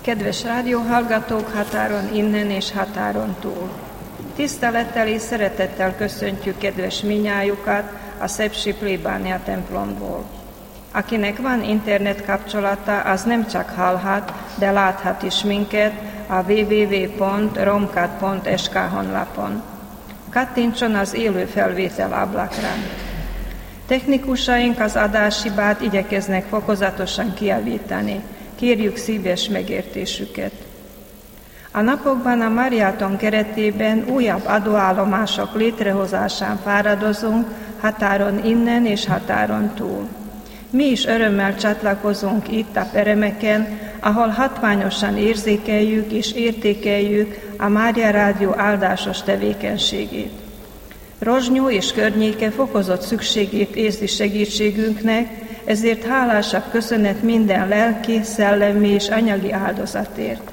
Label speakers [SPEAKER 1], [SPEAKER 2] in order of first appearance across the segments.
[SPEAKER 1] Kedves rádióhallgatók határon innen és határon túl! Tisztelettel és szeretettel köszöntjük kedves minnyájukat a Szepsi plébánia templomból. Akinek van internet kapcsolata, az nem csak hallhat, de láthat is minket a www.romkat.sk honlapon. Kattintson az élő felvétel ablakra. Technikusaink az adáshibát igyekeznek fokozatosan kijavítani. Kérjük szíves megértésüket. A napokban a Mariaton keretében újabb adóállomások létrehozásán fáradozunk határon innen és határon túl. Mi is örömmel csatlakozunk itt a peremeken, ahol hatványosan érzékeljük és értékeljük a Mária Rádió áldásos tevékenységét. Rozsnyó és környéke fokozott szükségét érzi segítségünknek, ezért hálásabb köszönet minden lelki, szellemi és anyagi áldozatért.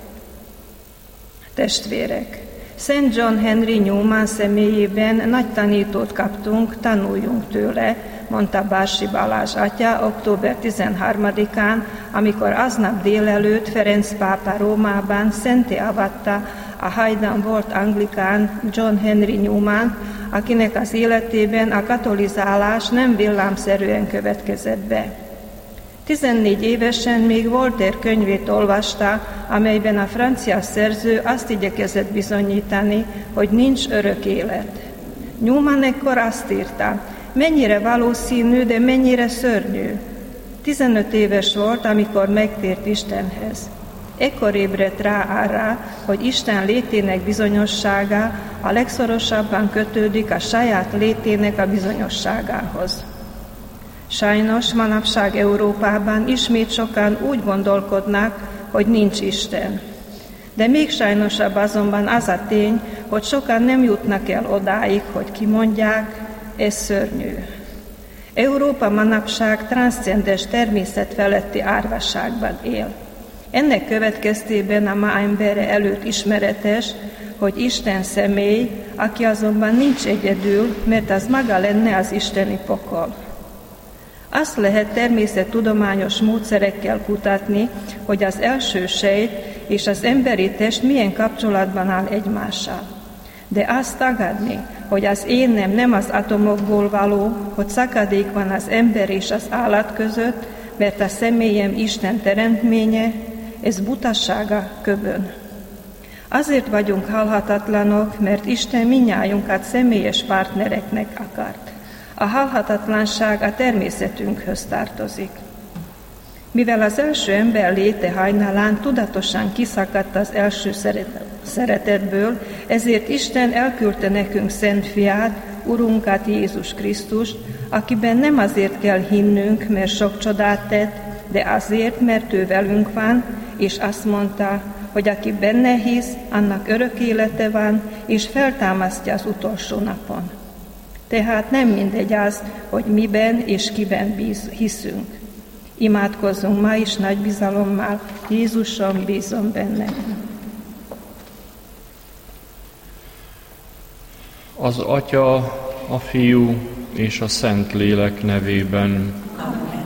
[SPEAKER 1] Testvérek, Szent John Henry Newman személyében nagy tanítót kaptunk, tanuljunk tőle, mondta Bársi Balázs atya október 13-án, amikor aznap délelőtt Ferenc pápa Rómában szenté avatta a hajdan volt anglikán John Henry Newman, akinek az életében a katolizálás nem villámszerűen következett be. 14 évesen még Voltaire könyvét olvasta, amelyben a francia szerző azt igyekezett bizonyítani, hogy nincs örök élet. Newman ekkor azt írta, mennyire valószínű, de mennyire szörnyű. 15 éves volt, amikor megtért Istenhez. Ekkor ébredt rá arra, hogy Isten létének bizonyossága a legszorosabban kötődik a saját létének a bizonyosságához. Sajnos manapság Európában ismét sokan úgy gondolkodnak, hogy nincs Isten. De még sajnosabb azonban az a tény, hogy sokan nem jutnak el odáig, hogy kimondják, ez szörnyű. Európa manapság transzcendens természet feletti árvasságban él. Ennek következtében a ma embere előtt ismeretes, hogy Isten személy, aki azonban nincs egyedül, mert az maga lenne az isteni pokol. Azt lehet természettudományos módszerekkel kutatni, hogy az első sejt és az emberi test milyen kapcsolatban áll egymással. De azt tagadni, hogy az énem nem az atomokból való, hogy szakadék van az ember és az állat között, mert a személyem Isten teremtménye, ez butasága köbön. Azért vagyunk halhatatlanok, mert Isten mindnyájunkat személyes partnereknek akart. A halhatatlanság a természetünkhöz tartozik. Mivel az első ember léte hajnalán tudatosan kiszakadt az első szeretetből, ezért Isten elküldte nekünk Szent Fiát, Urunkat Jézus Krisztust, akiben nem azért kell hinnünk, mert sok csodát tett, de azért, mert ő velünk van, és azt mondta, hogy aki benne hisz, annak örök élete van, és feltámasztja az utolsó napon. Tehát nem mindegy az, hogy miben és kiben hiszünk. Imádkozzunk ma is nagy bizalommal, Jézuson bízom benne.
[SPEAKER 2] Az Atya, a Fiú és a Szentlélek nevében.
[SPEAKER 3] Amen.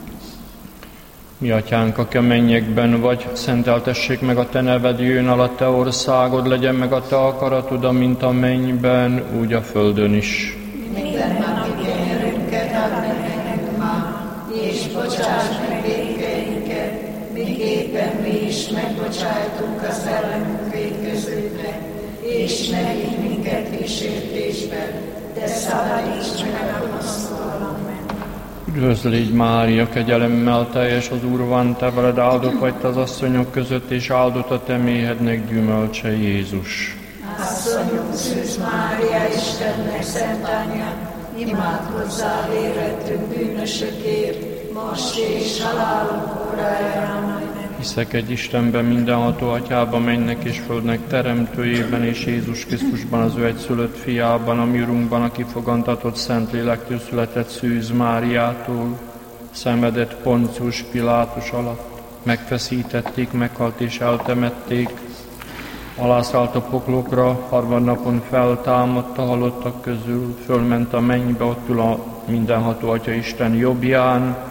[SPEAKER 2] Mi Atyánk, aki a mennyekben vagy, szenteltessék meg a Te neved, jöjjön el a Te országod, legyen meg a Te akaratod, amint a mennyben, úgy a földön is.
[SPEAKER 3] Minden napi kenyerünket add meg nekünk ma, és bocsáss meg vétkeinket, miképpen mi is megbocsájtunk az ellenünk vétkezőknek, és ne vigy minket kísértésbe, de szabadíts meg a gonosztól. Amen.
[SPEAKER 2] Üdvözl légy, Mária, kegyelemmel teljes, az Úr van te veled, áldott vagy te az asszonyok között, és áldott a te méhednek gyümölcse, Jézus.
[SPEAKER 3] Asszonyunk, Szűz Mária, Istennek szent anyja, imádkozzál érettünk bűnösökért, most és halálunk óráján. Amen.
[SPEAKER 2] Hiszek egy Istenben, mindenható Atyában, mennek és földnek teremtőjében, és Jézus Krisztusban, az ő egyszülött fiában, a mi Urunkban, aki fogantatott Szentlélektől született, Szűz Máriától, szenvedett Poncius Pilátus alatt, megfeszítették, meghalt és eltemették, alászállt a poklokra, harmadnapon feltámadt a halottak közül, fölment a mennybe, ott ül a mindenható Atya Isten jobbján,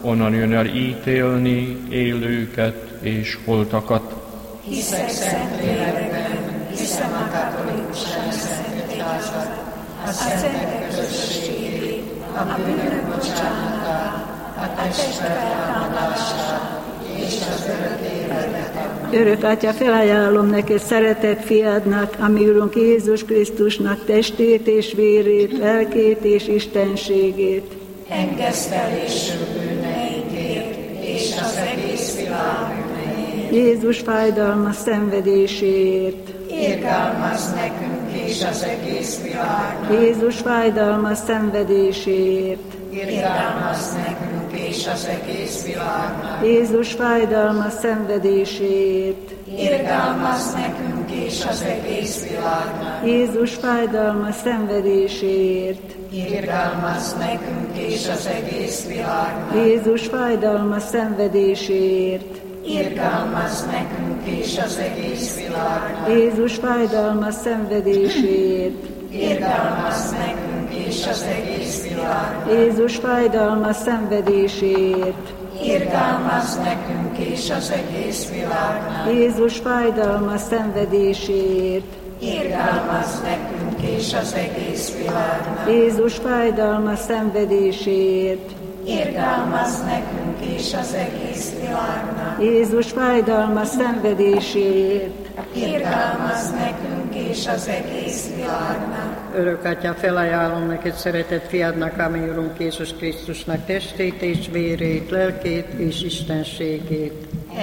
[SPEAKER 2] onnan jön el ítélni élőket és holtakat.
[SPEAKER 3] Hiszek Szentlélekben, hiszem a katolikus szent egyházat, a szentek közösségét, a bűnök bocsánatát, a test feltámadását és az örök életet.
[SPEAKER 4] Örök Atya, felajánlom neked szeretett fiadnak, a mi Urunk Jézus Krisztusnak testét és vérét, lelkét és istenségét.
[SPEAKER 3] Engesztelésű bűneinkért és az egész világ bűneiért.
[SPEAKER 4] Jézus fájdalmas szenvedéséért.
[SPEAKER 3] Irgalmazz nekünk és az egész világnak.
[SPEAKER 4] Jézus fájdalmas szenvedéséért.
[SPEAKER 3] Irgalmazz nekünk és az egész világnak.
[SPEAKER 4] Jézus fájdalmas szenvedéséért.
[SPEAKER 3] Irgalmazz nekünk és az egész világnak.
[SPEAKER 4] Jézus fájdalmas szenvedéséért.
[SPEAKER 3] Irgalmazz nekünk és az egész világnak.
[SPEAKER 4] Jézus fájdalmas szenvedéséért.
[SPEAKER 3] Irgalmazz nekünk és az egész világnak.
[SPEAKER 4] Jézus fájdalmas szenvedéséért.
[SPEAKER 3] Irgalmazz nekünk és az egész világnak.
[SPEAKER 4] Jézus fájdalmas szenvedéséért.
[SPEAKER 3] Irgalmazz nekünk és az egész világnak.
[SPEAKER 4] Jézus fájdalmas szenvedéséért.
[SPEAKER 3] Irgalmazz nekünk és az egész világnak.
[SPEAKER 4] Jézus fájdalmas szenvedéséért.
[SPEAKER 3] Irgalmazz nekünk és az egész világnak.
[SPEAKER 4] Jézus fájdalmas szenvedéséért.
[SPEAKER 3] Irgalmazz nekünk és az egész világnak.
[SPEAKER 5] Örök Atya, felajánlom neked szeretett fiadnak, a mi Urunk Jézus Krisztusnak testét és vérét, lelkét és istenségét.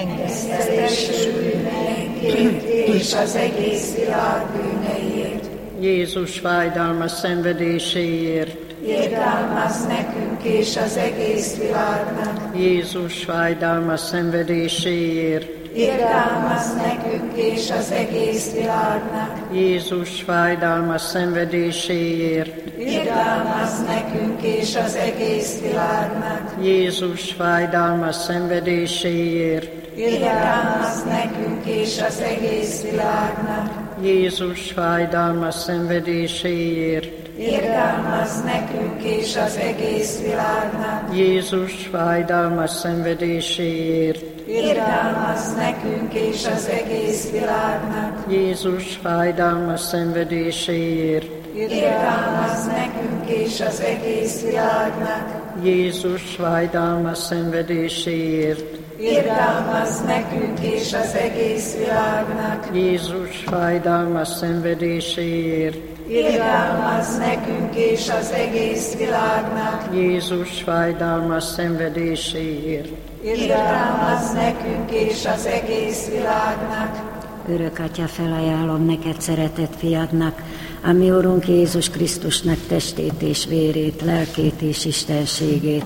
[SPEAKER 3] Engesztelésű bűneinkért és az egész világ bűneiért.
[SPEAKER 5] Jézus fájdalmas szenvedéséért.
[SPEAKER 3] Irgalmazz nekünk és az egész világnak.
[SPEAKER 5] Jézus fájdalmas szenvedéséért.
[SPEAKER 3] Irgalmazz nekünk és az egész világnak.
[SPEAKER 5] Jézus fájdalmas szenvedéséért.
[SPEAKER 3] Irgalmazz nekünk és az egész világnak.
[SPEAKER 5] Jézus fájdalmas szenvedéséért.
[SPEAKER 3] Irgalmazz nekünk és az egész világnak.
[SPEAKER 5] Jézus fájdalmas szenvedéséért.
[SPEAKER 3] Irgalmazz nekünk és az egész világnak.
[SPEAKER 5] Jézus fájdalmas szenvedéséért.
[SPEAKER 3] Irgalmazz nekünk és az egész világnak.
[SPEAKER 5] Jézus fájdalmas szenvedéséért.
[SPEAKER 3] Irgalmazz nekünk és az egész világnak.
[SPEAKER 5] Jézus fájdalmas szenvedéséért.
[SPEAKER 3] Irgalmazz nekünk és az egész világnak.
[SPEAKER 5] Jézus fájdalmas szenvedéséért.
[SPEAKER 3] Irgalmazz nekünk és az egész világnak.
[SPEAKER 5] Jézus fájdalmas szenvedéséért.
[SPEAKER 3] Irgalmazz nekünk és az egész világnak.
[SPEAKER 6] Örök Atya, felajánlom neked szeretett fiadnak, a mi Urunk Jézus Krisztusnak testét és vérét, lelkét és istenségét.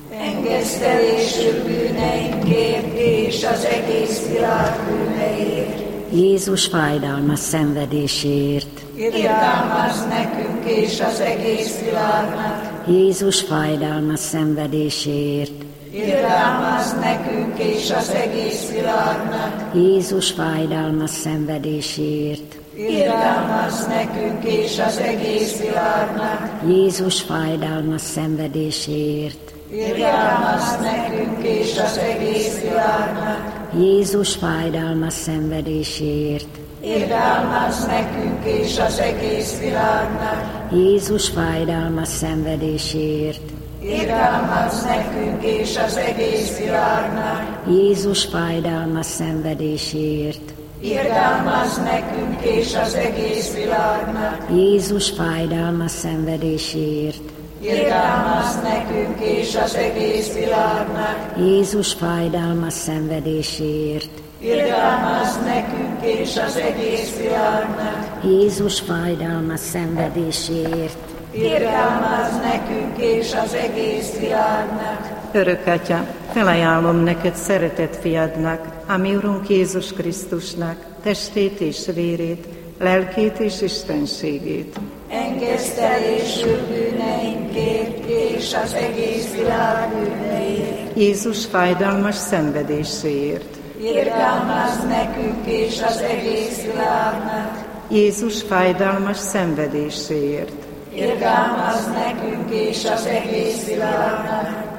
[SPEAKER 3] Engesztelésű bűneinkért és az egész világ bűneiért.
[SPEAKER 6] Jézus fájdalmas szenvedéséért.
[SPEAKER 3] Irgalmazz nekünk és az egész világnak.
[SPEAKER 6] Jézus fájdalmas szenvedéséért.
[SPEAKER 3] Irgalmazz nekünk és az egész világnak.
[SPEAKER 6] Jézus fájdalmas szenvedéséért.
[SPEAKER 3] Irgalmazz nekünk és az egész világnak.
[SPEAKER 6] Jézus fájdalmas szenvedéséért.
[SPEAKER 3] Irgalmazz nekünk és az egész világnak.
[SPEAKER 6] Jézus fájdalmas szenvedéséért.
[SPEAKER 3] Irgalmazz nekünk és az egész világnak.
[SPEAKER 6] Jézus fájdalmas szenvedéséért.
[SPEAKER 3] Irgalmazz nekünk és az egész világnak.
[SPEAKER 6] Jézus fájdalmas szenvedéséért.
[SPEAKER 3] Irgalmazz nekünk és az egész világnak.
[SPEAKER 6] Jézus fájdalmas szenvedéséért.
[SPEAKER 3] Irgalmazz nekünk és az egész világnak.
[SPEAKER 6] Jézus fájdalmas szenvedéséért.
[SPEAKER 3] Irgalmazz nekünk és az egész világnak.
[SPEAKER 6] Jézus fájdalmas szenvedéséért.
[SPEAKER 3] Irgalmazz nekünk és az egész világnak.
[SPEAKER 7] Örök Atya, felajánlom neked szeretett fiadnak, a mi Urunk Jézus Krisztusnak testét és vérét, lelkét és istenségét.
[SPEAKER 3] Engesztelésű bűneinkért és az egész világ bűneiért.
[SPEAKER 7] Jézus fájdalmas szenvedéséért.
[SPEAKER 3] Irgalmazz nekünk és az egész világnak.
[SPEAKER 7] Jézus fájdalmas szenvedéséért.
[SPEAKER 3] Irgalmazz nekünk és az egész világnak.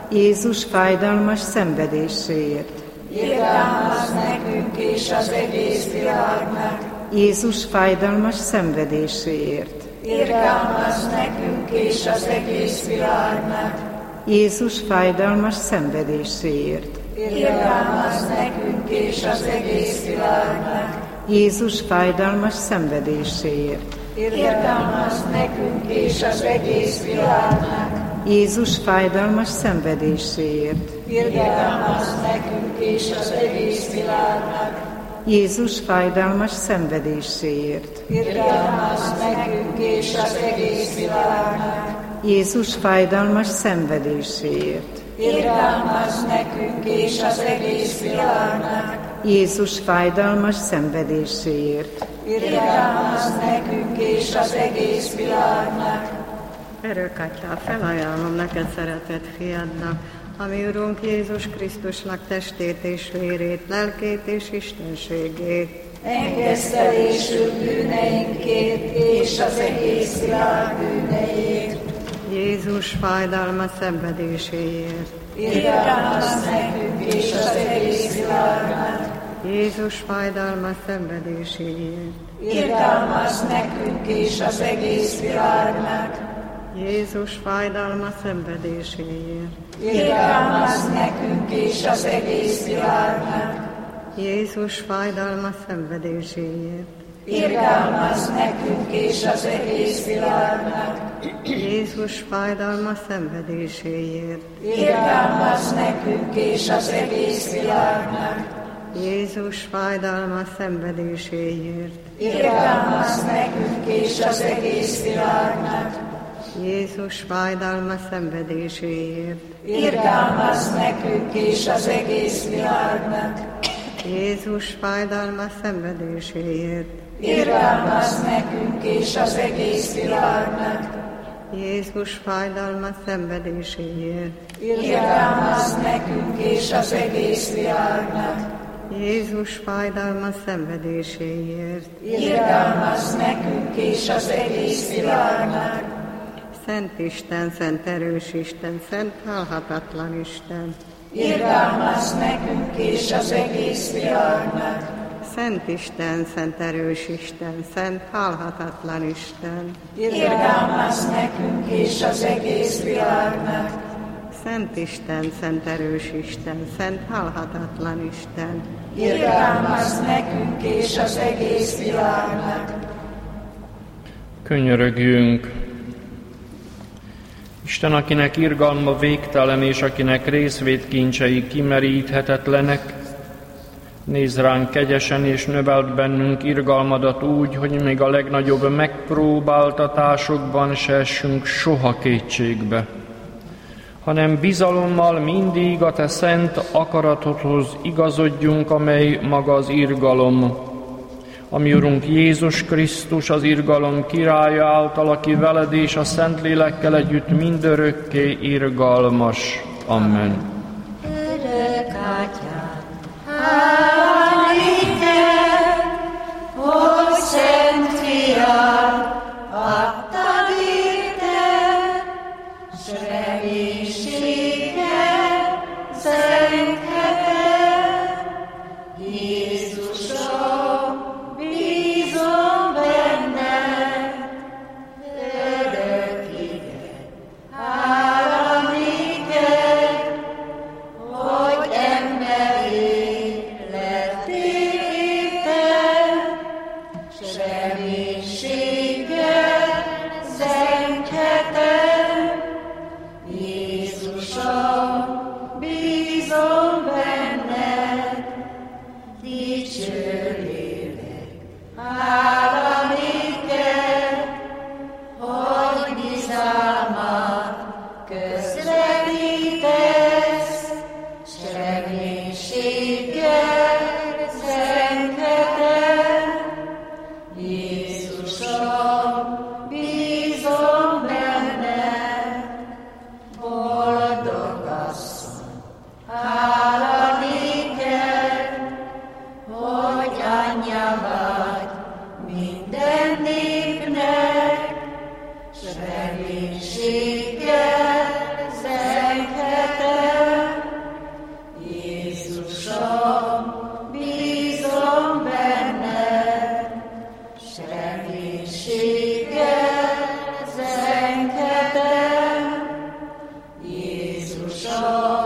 [SPEAKER 7] Jézus fájdalmas szenvedéséért.
[SPEAKER 3] Irgalmazz nekünk és az egész világnak.
[SPEAKER 7] Jézus fájdalmas szenvedéséért.
[SPEAKER 3] Irgalmazz nekünk és az egész világnak.
[SPEAKER 7] Jézus fájdalmas szenvedéséért.
[SPEAKER 3] Irgalmazz nekünk és az egész világnak.
[SPEAKER 7] Jézus fájdalmas szenvedéséért.
[SPEAKER 3] Irgalmazz nekünk és az egész világnak.
[SPEAKER 7] Jézus fájdalmas szenvedéséért.
[SPEAKER 3] Irgalmazz nekünk és az egész világnak.
[SPEAKER 7] Jézus fájdalmas szenvedéséért.
[SPEAKER 3] Irgalmazz nekünk és az egész világnak.
[SPEAKER 7] Jézus fájdalmas szenvedéséért.
[SPEAKER 3] Irgalmazz nekünk és az egész világnak.
[SPEAKER 7] Jézus fájdalmas szenvedéséért.
[SPEAKER 3] Irgalmazz nekünk és az egész világnak.
[SPEAKER 5] Örökatyám, felajánlom neked szeretett fiadnak, ami Urunk Jézus Krisztusnak testét és vérét, lelkét és istenségét.
[SPEAKER 3] Engesztelésül bűneinkért és az egész világ bűneiért.
[SPEAKER 5] Jézus fájdalma szenvedéséért.
[SPEAKER 3] Irgalmazz nekünk és az egész világnak.
[SPEAKER 5] Jézus fájdalma szenvedéséért.
[SPEAKER 3] Irgalmazz nekünk és az egész világnak.
[SPEAKER 5] Jézus fájdalma szenvedéséért.
[SPEAKER 3] Irgalmazz nekünk és az egész világnak.
[SPEAKER 5] Jézus fájdalma szenvedéséért.
[SPEAKER 3] Irgalmazz nekünk és az egész világnak.
[SPEAKER 5] Jézus fájdalma szenvedéséért.
[SPEAKER 3] Irgalmazz nekünk és az egész világnak.
[SPEAKER 5] Jézus fájdalma szenvedéséért.
[SPEAKER 3] Irgalmazz nekünk és az egész világnak.
[SPEAKER 5] Jézus fájdalma szenvedéséért.
[SPEAKER 3] Irgalmazz nekünk és az egész világnak.
[SPEAKER 5] Jézus fájdalma szenvedéséért.
[SPEAKER 3] Irgalmazz nekünk és az egész világnak.
[SPEAKER 5] Jézus fájdalma szenvedéséért.
[SPEAKER 3] Irgalmazz nekünk és az egész világnak.
[SPEAKER 5] Jézus fájdalma szenvedéséért.
[SPEAKER 3] Irgalmazz nekünk és az egész világnak.
[SPEAKER 5] Szent Isten, szent erős Isten, szent halhatatlan Isten.
[SPEAKER 3] Irgalmazz nekünk és az egész világnak.
[SPEAKER 5] Szent Isten, szent erős Isten, szent halhatatlan Isten.
[SPEAKER 3] Irgalmazz nekünk és az egész világnak.
[SPEAKER 5] Szent Isten, szent erős Isten, szent halhatatlan Isten.
[SPEAKER 3] Irgalmazz nekünk és az egész világnak.
[SPEAKER 2] Könyörögjünk! Isten, akinek irgalma végtelen, és akinek részvétkincsei kimeríthetetlenek, nézz ránk kegyesen, és növeld bennünk irgalmadat úgy, hogy még a legnagyobb megpróbáltatásokban se essünk soha kétségbe, hanem bizalommal mindig a te szent akaratodhoz igazodjunk, amely maga az irgalom. Ami Urunk Jézus Krisztus, az irgalom királya által, aki veled és a Szentlélekkel együtt mindörökké irgalmas. Amen.
[SPEAKER 3] Örök Atyám, hála néked, hogy Szent Fiad, adtad érted, s reménységet szentheted. Jézusom, bízom benned, örökig. Hála néked, hogy emberi Atyának,